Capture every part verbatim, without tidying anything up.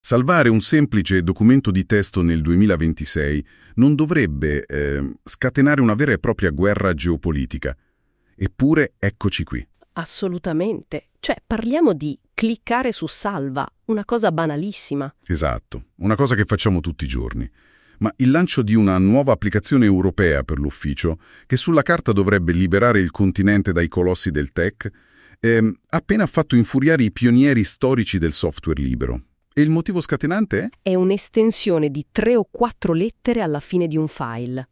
Salvare un semplice documento di testo nel duemilaventisei non dovrebbe eh, scatenare una vera e propria guerra geopolitica. Eppure eccoci qui. Assolutamente. Cioè, parliamo di cliccare su salva, una cosa banalissima. Esatto, una cosa che facciamo tutti i giorni. Ma il lancio di una nuova applicazione europea per l'ufficio, che sulla carta dovrebbe liberare il continente dai colossi del tech, eh, ha appena fatto infuriare i pionieri storici del software libero. E il motivo scatenante è? È un'estensione di tre o quattro lettere alla fine di un file.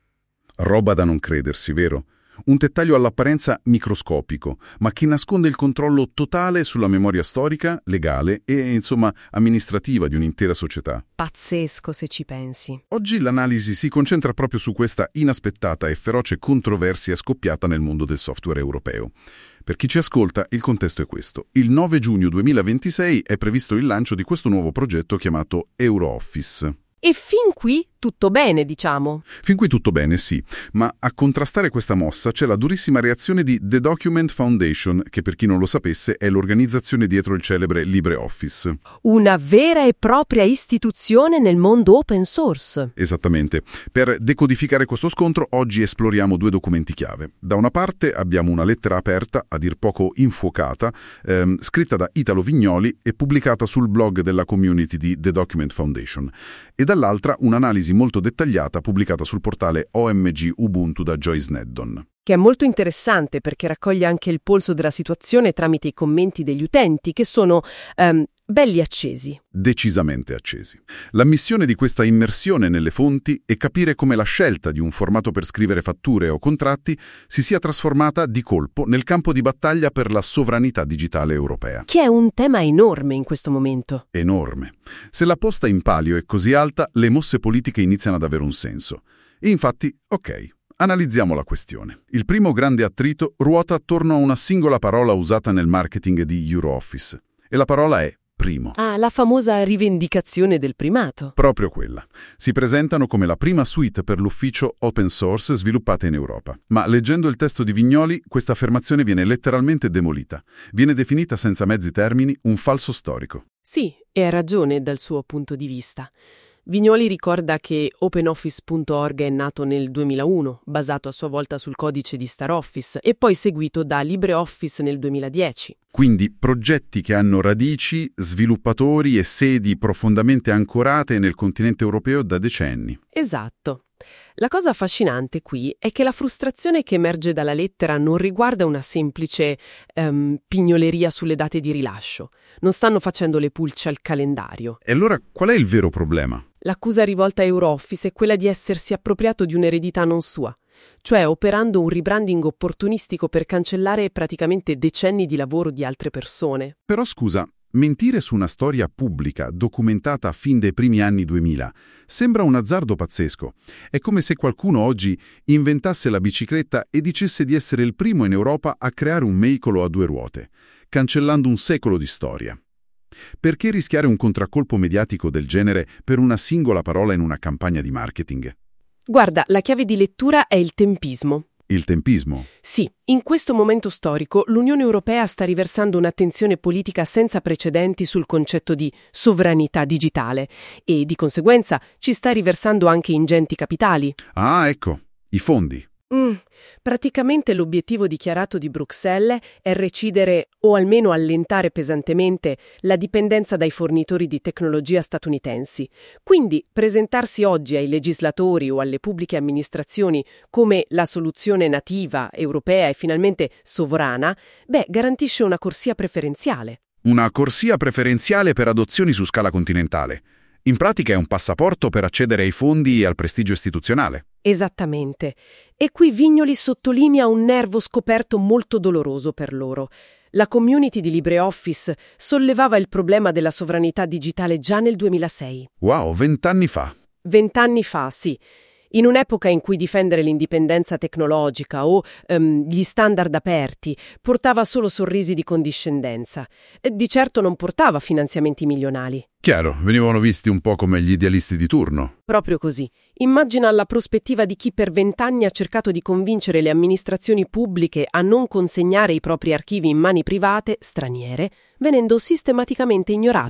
Roba da non credersi, vero? Un dettaglio all'apparenza microscopico, ma che nasconde il controllo totale sulla memoria storica, legale e, insomma, amministrativa di un'intera società. Pazzesco se ci pensi. Oggi l'analisi si concentra proprio su questa inaspettata e feroce controversia scoppiata nel mondo del software europeo. Per chi ci ascolta, il contesto è questo. Il nove giugno duemilaventisei è previsto il lancio di questo nuovo progetto chiamato EuroOffice. E fin qui tutto bene, diciamo. Fin qui tutto bene, sì, ma a contrastare questa mossa c'è la durissima reazione di The Document Foundation, che per chi non lo sapesse è l'organizzazione dietro il celebre LibreOffice. Una vera e propria istituzione nel mondo open source. Esattamente. Per decodificare questo scontro, oggi esploriamo due documenti chiave. Da una parte abbiamo una lettera aperta, a dir poco infuocata, ehm, scritta da Italo Vignoli e pubblicata sul blog della community di The Document Foundation. E dall'altra un'analisi molto dettagliata pubblicata sul portale O M G Ubuntu da Joy Sneddon. Che è molto interessante perché raccoglie anche il polso della situazione tramite i commenti degli utenti che sono um, belli accesi. Decisamente accesi. La missione di questa immersione nelle fonti è capire come la scelta di un formato per scrivere fatture o contratti si sia trasformata di colpo nel campo di battaglia per la sovranità digitale europea. Che è un tema enorme in questo momento. Enorme. Se la posta in palio è così alta, le mosse politiche iniziano ad avere un senso. E infatti, ok. Analizziamo la questione. Il primo grande attrito ruota attorno a una singola parola usata nel marketing di EuroOffice. E la parola è primo. Ah, la famosa rivendicazione del primato. Proprio quella. Si presentano come la prima suite per l'ufficio open source sviluppata in Europa. Ma leggendo il testo di Vignoli, questa affermazione viene letteralmente demolita. Viene definita senza mezzi termini un falso storico. Sì, e ha ragione dal suo punto di vista. Vignoli ricorda che OpenOffice punto org è nato nel duemilauno, basato a sua volta sul codice di StarOffice, e poi seguito da LibreOffice nel duemiladieci. Quindi progetti che hanno radici, sviluppatori e sedi profondamente ancorate nel continente europeo da decenni. Esatto. La cosa affascinante qui è che la frustrazione che emerge dalla lettera non riguarda una semplice um, pignoleria sulle date di rilascio. Non stanno facendo le pulce al calendario. E allora qual è il vero problema? L'accusa rivolta a EuroOffice è quella di essersi appropriato di un'eredità non sua, cioè operando un rebranding opportunistico per cancellare praticamente decenni di lavoro di altre persone. Però scusa, mentire su una storia pubblica documentata a fin dei primi anni duemila sembra un azzardo pazzesco. È come se qualcuno oggi inventasse la bicicletta e dicesse di essere il primo in Europa a creare un veicolo a due ruote, cancellando un secolo di storia. Perché rischiare un contraccolpo mediatico del genere per una singola parola in una campagna di marketing? Guarda, la chiave di lettura è il tempismo. Il tempismo? Sì, in questo momento storico l'Unione Europea sta riversando un'attenzione politica senza precedenti sul concetto di sovranità digitale e, di conseguenza, ci sta riversando anche ingenti capitali. Ah, ecco, i fondi. Mm, praticamente l'obiettivo dichiarato di Bruxelles è recidere o almeno allentare pesantemente la dipendenza dai fornitori di tecnologia statunitensi. Quindi presentarsi oggi ai legislatori o alle pubbliche amministrazioni come la soluzione nativa, europea e finalmente sovrana, beh, garantisce una corsia preferenziale. Una corsia preferenziale per adozioni su scala continentale. In pratica è un passaporto per accedere ai fondi e al prestigio istituzionale. Esattamente. E qui Vignoli sottolinea un nervo scoperto molto doloroso per loro. La community di LibreOffice sollevava il problema della sovranità digitale già nel duemilasei. Wow, vent'anni fa. Vent'anni fa, sì. In un'epoca in cui difendere l'indipendenza tecnologica o um, gli standard aperti portava solo sorrisi di condiscendenza. E di certo non portava finanziamenti milionari. Chiaro, venivano visti un po' come gli idealisti di turno. Proprio così. Immagina la prospettiva di chi per vent'anni ha cercato di convincere le amministrazioni pubbliche a non consegnare i propri archivi in mani private, straniere, venendo sistematicamente ignorato.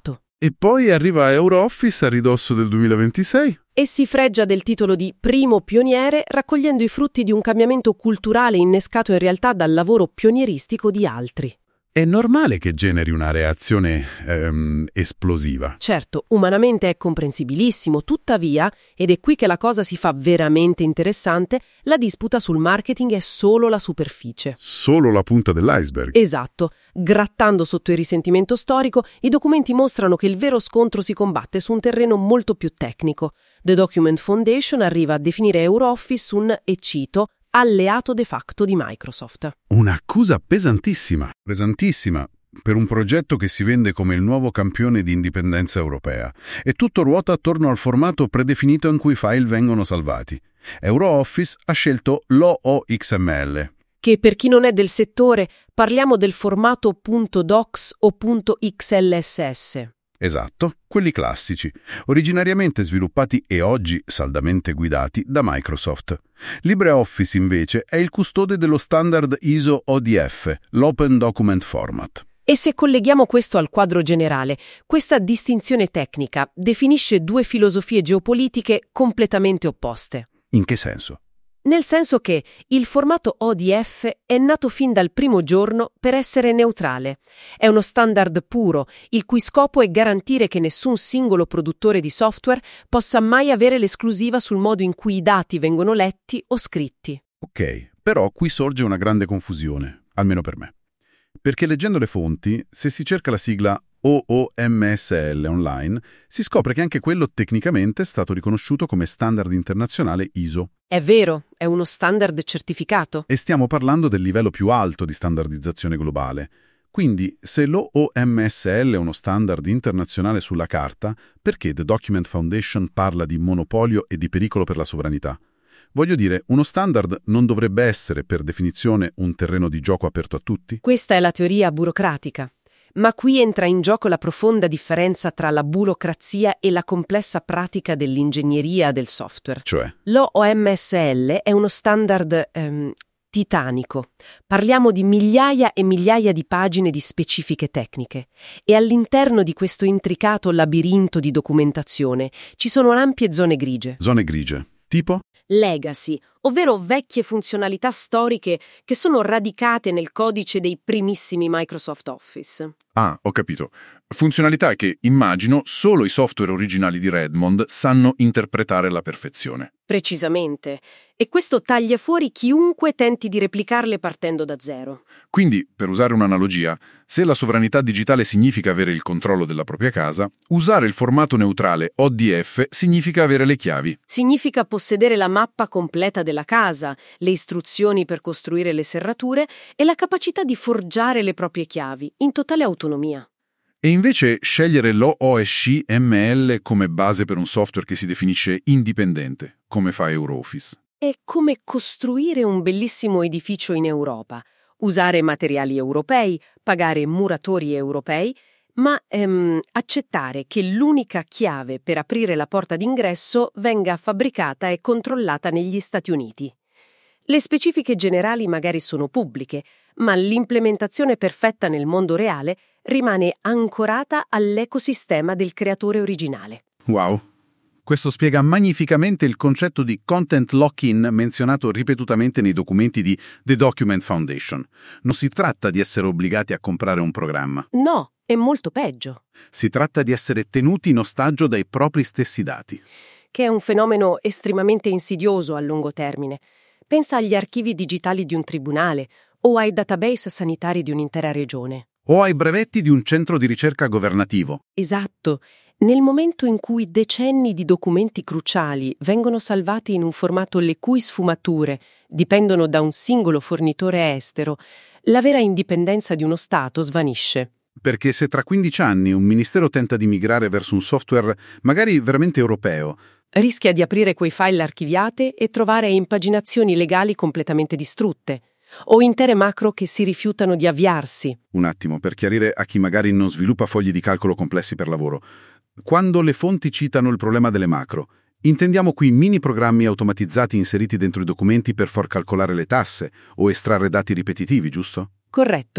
E poi arriva EuroOffice a ridosso del duemilaventisei. E si fregia del titolo di primo pioniere, raccogliendo i frutti di un cambiamento culturale innescato in realtà dal lavoro pionieristico di altri. È normale che generi una reazione ehm, esplosiva. Certo, umanamente è comprensibilissimo, tuttavia, ed è qui che la cosa si fa veramente interessante, la disputa sul marketing è solo la superficie. Solo la punta dell'iceberg. Esatto. Grattando sotto il risentimento storico, i documenti mostrano che il vero scontro si combatte su un terreno molto più tecnico. The Document Foundation arriva a definire EuroOffice un, e cito, alleato de facto di Microsoft. Un'accusa pesantissima, pesantissima, per un progetto che si vende come il nuovo campione di indipendenza europea. E tutto ruota attorno al formato predefinito in cui i file vengono salvati. EuroOffice ha scelto l'O O X M L. Che per chi non è del settore, parliamo del formato .docs o .X L S S. Esatto, quelli classici, originariamente sviluppati e oggi saldamente guidati da Microsoft. LibreOffice invece è il custode dello standard I S O O D F, l'Open Document Format. E se colleghiamo questo al quadro generale, questa distinzione tecnica definisce due filosofie geopolitiche completamente opposte. In che senso? Nel senso che il formato O D F è nato fin dal primo giorno per essere neutrale. È uno standard puro, il cui scopo è garantire che nessun singolo produttore di software possa mai avere l'esclusiva sul modo in cui i dati vengono letti o scritti. Ok, però qui sorge una grande confusione, almeno per me. Perché leggendo le fonti, se si cerca la sigla O O M S L online, si scopre che anche quello tecnicamente è stato riconosciuto come standard internazionale I S O. È vero, è uno standard certificato. E stiamo parlando del livello più alto di standardizzazione globale. Quindi, se l'O O M S L è uno standard internazionale sulla carta, perché The Document Foundation parla di monopolio e di pericolo per la sovranità? Voglio dire, uno standard non dovrebbe essere, per definizione, un terreno di gioco aperto a tutti? Questa è la teoria burocratica. Ma qui entra in gioco la profonda differenza tra la burocrazia e la complessa pratica dell'ingegneria del software. Cioè? L'O O M S L è uno standard ehm, titanico. Parliamo di migliaia e migliaia di pagine di specifiche tecniche. E all'interno di questo intricato labirinto di documentazione ci sono ampie zone grigie. Zone grigie. Tipo? Legacy, ovvero vecchie funzionalità storiche che sono radicate nel codice dei primissimi Microsoft Office. Ah, ho capito. Funzionalità che, immagino, solo i software originali di Redmond sanno interpretare alla perfezione. Precisamente. E questo taglia fuori chiunque tenti di replicarle partendo da zero. Quindi, per usare un'analogia, se la sovranità digitale significa avere il controllo della propria casa, usare il formato neutrale O D F significa avere le chiavi. Significa possedere la mappa completa della casa, le istruzioni per costruire le serrature e la capacità di forgiare le proprie chiavi, in totale autonomia. E invece scegliere l'O O S C M L come base per un software che si definisce indipendente, come fa EuroOffice. È come costruire un bellissimo edificio in Europa, usare materiali europei, pagare muratori europei, ma ehm, accettare che l'unica chiave per aprire la porta d'ingresso venga fabbricata e controllata negli Stati Uniti. Le specifiche generali magari sono pubbliche, ma l'implementazione perfetta nel mondo reale rimane ancorata all'ecosistema del creatore originale. Wow! Questo spiega magnificamente il concetto di content lock-in menzionato ripetutamente nei documenti di The Document Foundation. Non si tratta di essere obbligati a comprare un programma. No, è molto peggio. Si tratta di essere tenuti in ostaggio dai propri stessi dati. Che è un fenomeno estremamente insidioso a lungo termine. Pensa agli archivi digitali di un tribunale o ai database sanitari di un'intera regione. O ai brevetti di un centro di ricerca governativo. Esatto. Nel momento in cui decenni di documenti cruciali vengono salvati in un formato le cui sfumature dipendono da un singolo fornitore estero, la vera indipendenza di uno Stato svanisce. Perché se tra quindici anni un ministero tenta di migrare verso un software magari veramente europeo, rischia di aprire quei file archiviate e trovare impaginazioni legali completamente distrutte, o intere macro che si rifiutano di avviarsi. Un attimo, per chiarire a chi magari non sviluppa fogli di calcolo complessi per lavoro. Quando le fonti citano il problema delle macro, intendiamo qui mini programmi automatizzati inseriti dentro i documenti per far calcolare le tasse o estrarre dati ripetitivi, giusto? Corretto.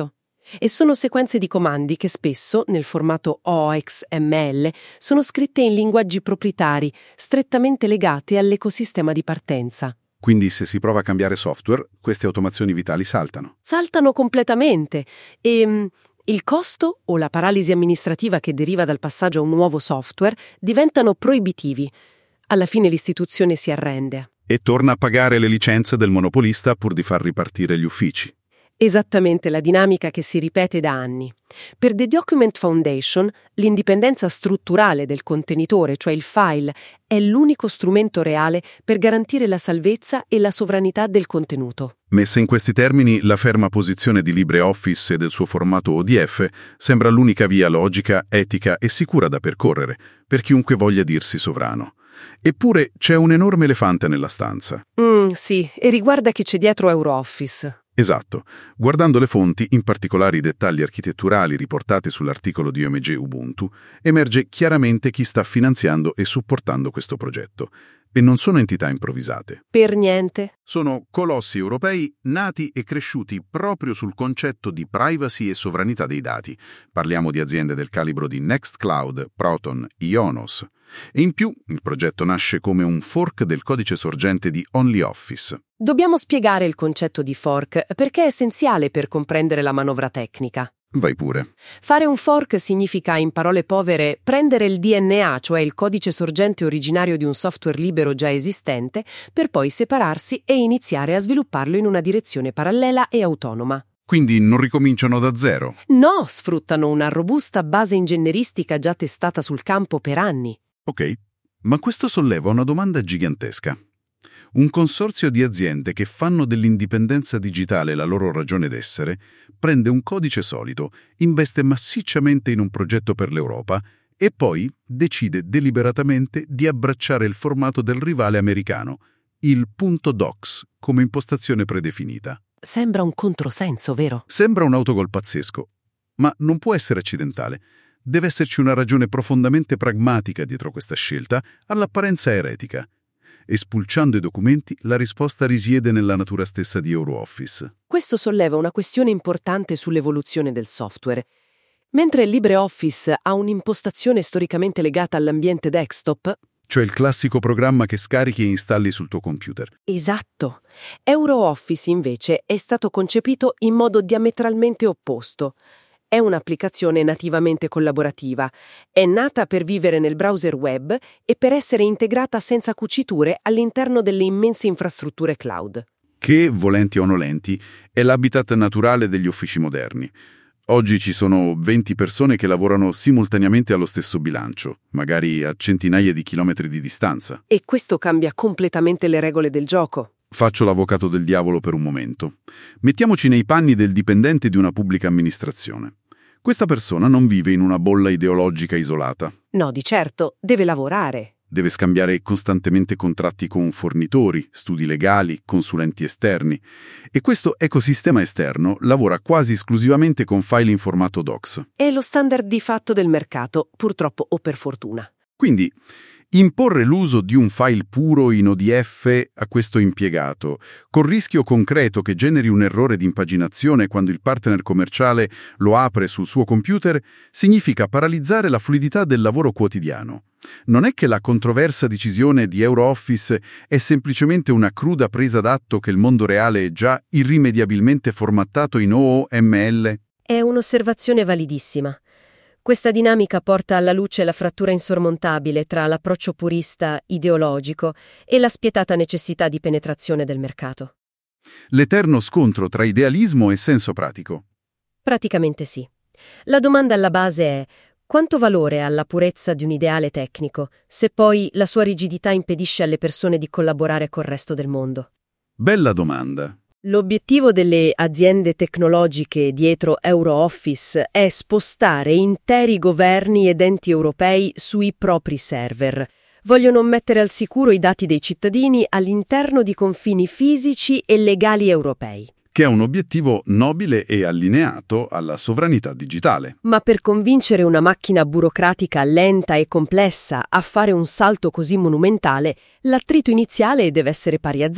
E sono sequenze di comandi che spesso, nel formato O X M L, sono scritte in linguaggi proprietari, strettamente legate all'ecosistema di partenza. Quindi se si prova a cambiare software, queste automazioni vitali saltano. Saltano completamente e mh, il costo o la paralisi amministrativa che deriva dal passaggio a un nuovo software diventano proibitivi. Alla fine l'istituzione si arrende. E torna a pagare le licenze del monopolista pur di far ripartire gli uffici. Esattamente la dinamica che si ripete da anni. Per The Document Foundation, l'indipendenza strutturale del contenitore, cioè il file, è l'unico strumento reale per garantire la salvezza e la sovranità del contenuto. Messa in questi termini, la ferma posizione di LibreOffice e del suo formato O D F sembra l'unica via logica, etica e sicura da percorrere per chiunque voglia dirsi sovrano. Eppure c'è un enorme elefante nella stanza. Mm, sì, e riguarda chi c'è dietro EuroOffice. Esatto. Guardando le fonti, in particolare i dettagli architetturali riportati sull'articolo di O M G Ubuntu, emerge chiaramente chi sta finanziando e supportando questo progetto. E non sono entità improvvisate. Per niente. Sono colossi europei nati e cresciuti proprio sul concetto di privacy e sovranità dei dati. Parliamo di aziende del calibro di Nextcloud, Proton, Ionos. E in più, il progetto nasce come un fork del codice sorgente di OnlyOffice. Dobbiamo spiegare il concetto di fork perché è essenziale per comprendere la manovra tecnica. Vai pure. Fare un fork significa, in parole povere, prendere il D N A, cioè il codice sorgente originario di un software libero già esistente, per poi separarsi e iniziare a svilupparlo in una direzione parallela e autonoma. Quindi non ricominciano da zero? No, sfruttano una robusta base ingegneristica già testata sul campo per anni. Ok, ma questo solleva una domanda gigantesca. Un consorzio di aziende che fanno dell'indipendenza digitale la loro ragione d'essere prende un codice solito, investe massicciamente in un progetto per l'Europa e poi decide deliberatamente di abbracciare il formato del rivale americano, il .docs, come impostazione predefinita. Sembra un controsenso, vero? Sembra un autogol pazzesco, ma non può essere accidentale. Deve esserci una ragione profondamente pragmatica dietro questa scelta, all'apparenza eretica. Espulciando i documenti, la risposta risiede nella natura stessa di EuroOffice. Questo solleva una questione importante sull'evoluzione del software. Mentre LibreOffice ha un'impostazione storicamente legata all'ambiente desktop, cioè il classico programma che scarichi e installi sul tuo computer. Esatto. EuroOffice invece è stato concepito in modo diametralmente opposto. È un'applicazione nativamente collaborativa. È nata per vivere nel browser web e per essere integrata senza cuciture all'interno delle immense infrastrutture cloud. Che, volenti o nolenti, è l'habitat naturale degli uffici moderni. Oggi ci sono venti persone che lavorano simultaneamente allo stesso bilancio, magari a centinaia di chilometri di distanza. E questo cambia completamente le regole del gioco. Faccio l'avvocato del diavolo per un momento. Mettiamoci nei panni del dipendente di una pubblica amministrazione. Questa persona non vive in una bolla ideologica isolata. No, di certo, deve lavorare. Deve scambiare costantemente contratti con fornitori, studi legali, consulenti esterni. E questo ecosistema esterno lavora quasi esclusivamente con file in formato docs. È lo standard di fatto del mercato, purtroppo o per fortuna. Quindi, imporre l'uso di un file puro in O D F a questo impiegato, col rischio concreto che generi un errore di impaginazione quando il partner commerciale lo apre sul suo computer, significa paralizzare la fluidità del lavoro quotidiano. Non è che la controversa decisione di EuroOffice è semplicemente una cruda presa d'atto che il mondo reale è già irrimediabilmente formattato in O M L? È un'osservazione validissima. Questa dinamica porta alla luce la frattura insormontabile tra l'approccio purista, ideologico, e la spietata necessità di penetrazione del mercato. L'eterno scontro tra idealismo e senso pratico. Praticamente sì. La domanda alla base è: quanto valore ha la purezza di un ideale tecnico, se poi la sua rigidità impedisce alle persone di collaborare col resto del mondo? Bella domanda. L'obiettivo delle aziende tecnologiche dietro EuroOffice è spostare interi governi ed enti europei sui propri server. Vogliono mettere al sicuro i dati dei cittadini all'interno di confini fisici e legali europei. Che è un obiettivo nobile e allineato alla sovranità digitale. Ma per convincere una macchina burocratica lenta e complessa a fare un salto così monumentale, l'attrito iniziale deve essere pari a zero.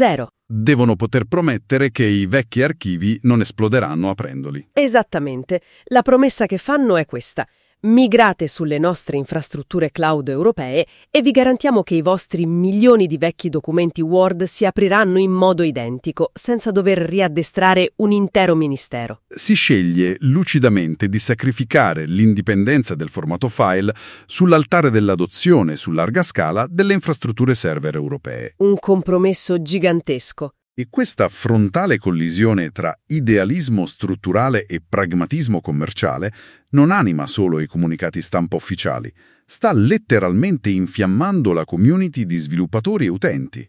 Devono poter promettere che i vecchi archivi non esploderanno aprendoli. Esattamente. La promessa che fanno è questa. Migrate sulle nostre infrastrutture cloud europee e vi garantiamo che i vostri milioni di vecchi documenti Word si apriranno in modo identico, senza dover riaddestrare un intero ministero. Si sceglie lucidamente di sacrificare l'indipendenza del formato file sull'altare dell'adozione su larga scala delle infrastrutture server europee. Un compromesso gigantesco. E questa frontale collisione tra idealismo strutturale e pragmatismo commerciale non anima solo i comunicati stampa ufficiali, sta letteralmente infiammando la community di sviluppatori e utenti.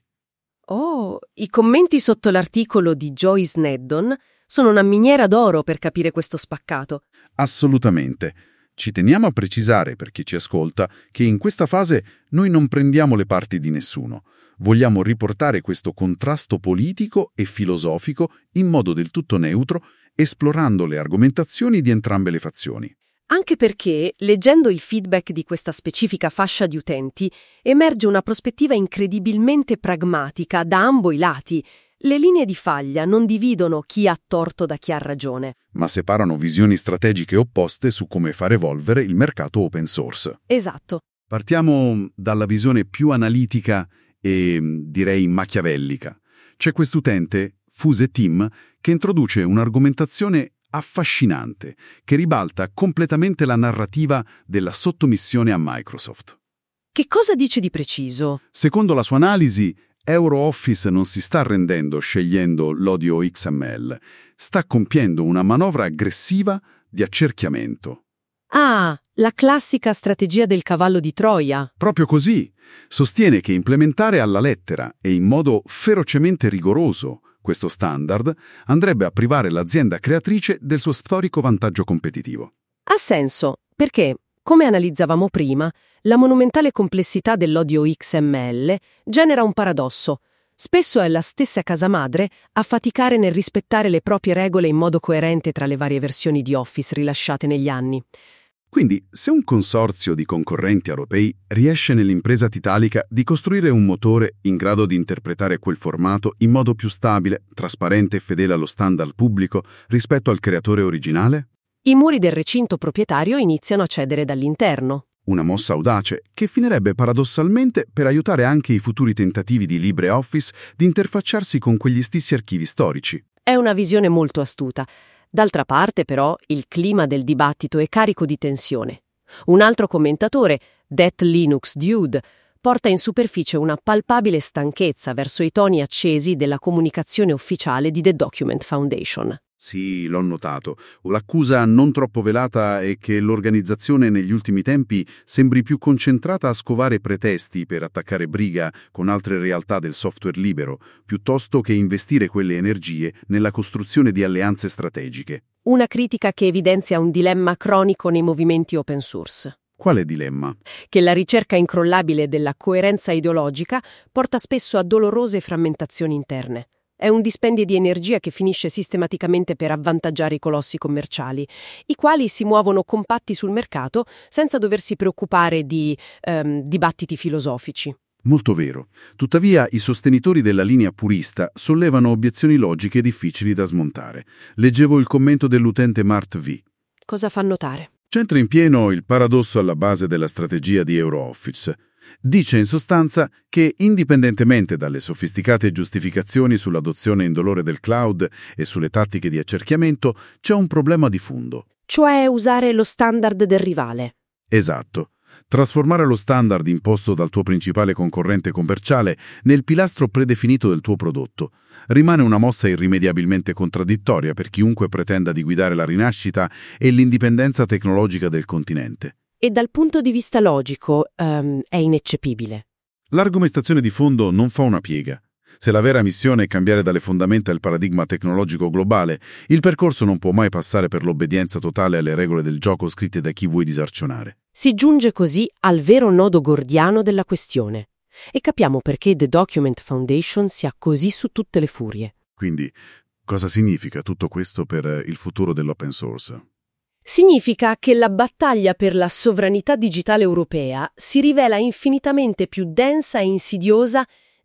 Oh, i commenti sotto l'articolo di Joyce Neddon sono una miniera d'oro per capire questo spaccato. Assolutamente. Ci teniamo a precisare, per chi ci ascolta, che in questa fase noi non prendiamo le parti di nessuno. Vogliamo riportare questo contrasto politico e filosofico in modo del tutto neutro, esplorando le argomentazioni di entrambe le fazioni. Anche perché, leggendo il feedback di questa specifica fascia di utenti, emerge una prospettiva incredibilmente pragmatica da ambo i lati. Le linee di faglia non dividono chi ha torto da chi ha ragione, ma separano visioni strategiche opposte su come far evolvere il mercato open source. Esatto. Partiamo dalla visione più analitica e direi machiavellica. C'è quest'utente, Fuse Team, che introduce un'argomentazione affascinante che ribalta completamente la narrativa della sottomissione a Microsoft. Che cosa dice di preciso? Secondo la sua analisi, EuroOffice non si sta arrendendo scegliendo l'odio X M L, sta compiendo una manovra aggressiva di accerchiamento. Ah, la classica strategia del cavallo di Troia. Proprio così. Sostiene che implementare alla lettera e in modo ferocemente rigoroso questo standard andrebbe a privare l'azienda creatrice del suo storico vantaggio competitivo. Ha senso, perché, come analizzavamo prima, la monumentale complessità dell'odio X M L genera un paradosso. Spesso è la stessa casa madre a faticare nel rispettare le proprie regole in modo coerente tra le varie versioni di Office rilasciate negli anni. Quindi, se un consorzio di concorrenti europei riesce nell'impresa titalica di costruire un motore in grado di interpretare quel formato in modo più stabile, trasparente e fedele allo standard pubblico rispetto al creatore originale, i muri del recinto proprietario iniziano a cedere dall'interno. Una mossa audace che finirebbe paradossalmente per aiutare anche i futuri tentativi di LibreOffice di interfacciarsi con quegli stessi archivi storici. È una visione molto astuta. D'altra parte, però, il clima del dibattito è carico di tensione. Un altro commentatore, That Linux Dude, porta in superficie una palpabile stanchezza verso i toni accesi della comunicazione ufficiale di The Document Foundation. Sì, l'ho notato. L'accusa non troppo velata è che l'organizzazione negli ultimi tempi sembri più concentrata a scovare pretesti per attaccare briga con altre realtà del software libero, piuttosto che investire quelle energie nella costruzione di alleanze strategiche. Una critica che evidenzia un dilemma cronico nei movimenti open source. Quale dilemma? Che la ricerca incrollabile della coerenza ideologica porta spesso a dolorose frammentazioni interne. È un dispendio di energia che finisce sistematicamente per avvantaggiare i colossi commerciali, i quali si muovono compatti sul mercato senza doversi preoccupare di ehm, dibattiti filosofici. Molto vero. Tuttavia, i sostenitori della linea purista sollevano obiezioni logiche difficili da smontare. Leggevo il commento dell'utente Mart V. Cosa fa notare? C'entra in pieno il paradosso alla base della strategia di EuroOffice. Dice in sostanza che, indipendentemente dalle sofisticate giustificazioni sull'adozione indolore del cloud e sulle tattiche di accerchiamento, c'è un problema di fondo. Cioè usare lo standard del rivale. Esatto. Trasformare lo standard imposto dal tuo principale concorrente commerciale nel pilastro predefinito del tuo prodotto rimane una mossa irrimediabilmente contraddittoria per chiunque pretenda di guidare la rinascita e l'indipendenza tecnologica del continente. E dal punto di vista logico um, è ineccepibile. L'argomentazione di fondo non fa una piega. Se la vera missione è cambiare dalle fondamenta il paradigma tecnologico globale, il percorso non può mai passare per l'obbedienza totale alle regole del gioco scritte da chi vuoi disarcionare. Si giunge così al vero nodo gordiano della questione. E capiamo perché The Document Foundation sia così su tutte le furie. Quindi, cosa significa tutto questo per il futuro dell'open source? Significa che la battaglia per la sovranità digitale europea si rivela infinitamente più densa e insidiosa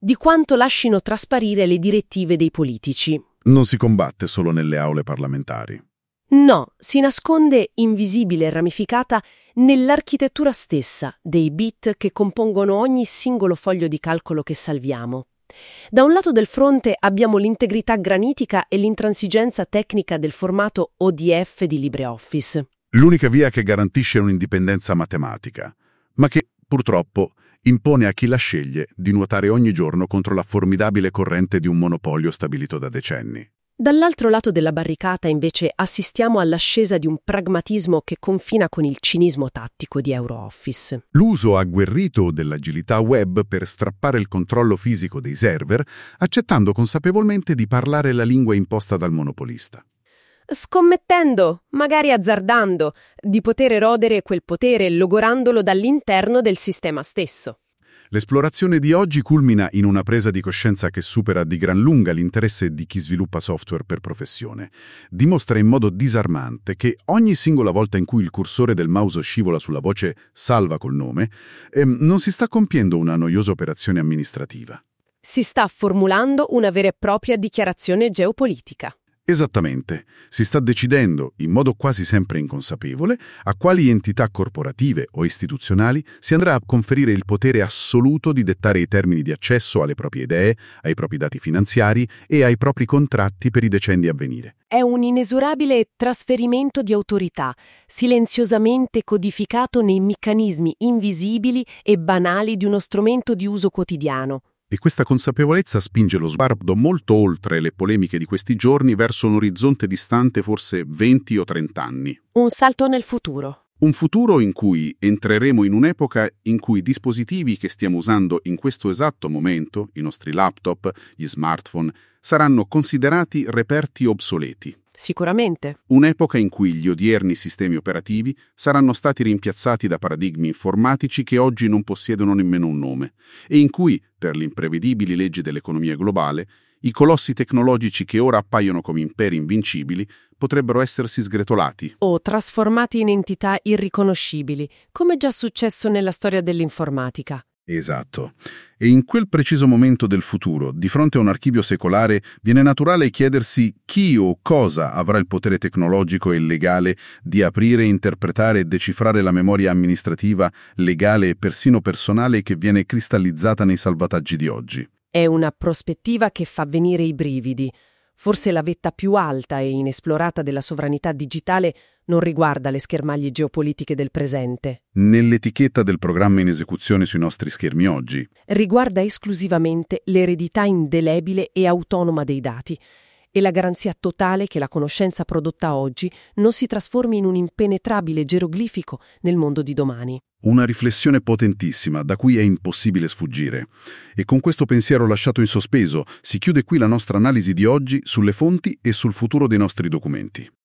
di quanto lascino trasparire le direttive dei politici. Non si combatte solo nelle aule parlamentari. No, si nasconde, invisibile e ramificata, nell'architettura stessa dei bit che compongono ogni singolo foglio di calcolo che salviamo. Da un lato del fronte abbiamo l'integrità granitica e l'intransigenza tecnica del formato O D F di LibreOffice. L'unica via che garantisce un'indipendenza matematica, ma che, purtroppo, impone a chi la sceglie di nuotare ogni giorno contro la formidabile corrente di un monopolio stabilito da decenni. Dall'altro lato della barricata, invece, assistiamo all'ascesa di un pragmatismo che confina con il cinismo tattico di EuroOffice. L'uso agguerrito dell'agilità web per strappare il controllo fisico dei server, accettando consapevolmente di parlare la lingua imposta dal monopolista. Scommettendo, magari azzardando, di poter erodere quel potere logorandolo dall'interno del sistema stesso. L'esplorazione di oggi culmina in una presa di coscienza che supera di gran lunga l'interesse di chi sviluppa software per professione. Dimostra in modo disarmante che ogni singola volta in cui il cursore del mouse scivola sulla voce salva col nome, ehm, non si sta compiendo una noiosa operazione amministrativa. Si sta formulando una vera e propria dichiarazione geopolitica. Esattamente. Si sta decidendo, in modo quasi sempre inconsapevole, a quali entità corporative o istituzionali si andrà a conferire il potere assoluto di dettare i termini di accesso alle proprie idee, ai propri dati finanziari e ai propri contratti per i decenni a venire. È un inesorabile trasferimento di autorità, silenziosamente codificato nei meccanismi invisibili e banali di uno strumento di uso quotidiano. E questa consapevolezza spinge lo sguardo molto oltre le polemiche di questi giorni verso un orizzonte distante forse venti o trenta anni. Un salto nel futuro. Un futuro in cui entreremo in un'epoca in cui i dispositivi che stiamo usando in questo esatto momento, i nostri laptop, gli smartphone, saranno considerati reperti obsoleti. Sicuramente. Un'epoca in cui gli odierni sistemi operativi saranno stati rimpiazzati da paradigmi informatici che oggi non possiedono nemmeno un nome e in cui, per le imprevedibili leggi dell'economia globale, i colossi tecnologici che ora appaiono come imperi invincibili potrebbero essersi sgretolati o trasformati in entità irriconoscibili, come già successo nella storia dell'informatica. Esatto. E in quel preciso momento del futuro, di fronte a un archivio secolare, viene naturale chiedersi chi o cosa avrà il potere tecnologico e legale di aprire, interpretare e decifrare la memoria amministrativa, legale e persino personale che viene cristallizzata nei salvataggi di oggi. È una prospettiva che fa venire i brividi. Forse la vetta più alta e inesplorata della sovranità digitale non riguarda le schermaglie geopolitiche del presente. Nell'etichetta del programma in esecuzione sui nostri schermi oggi. Riguarda esclusivamente l'eredità indelebile e autonoma dei dati e la garanzia totale che la conoscenza prodotta oggi non si trasformi in un impenetrabile geroglifico nel mondo di domani. Una riflessione potentissima da cui è impossibile sfuggire. E con questo pensiero lasciato in sospeso si chiude qui la nostra analisi di oggi sulle fonti e sul futuro dei nostri documenti.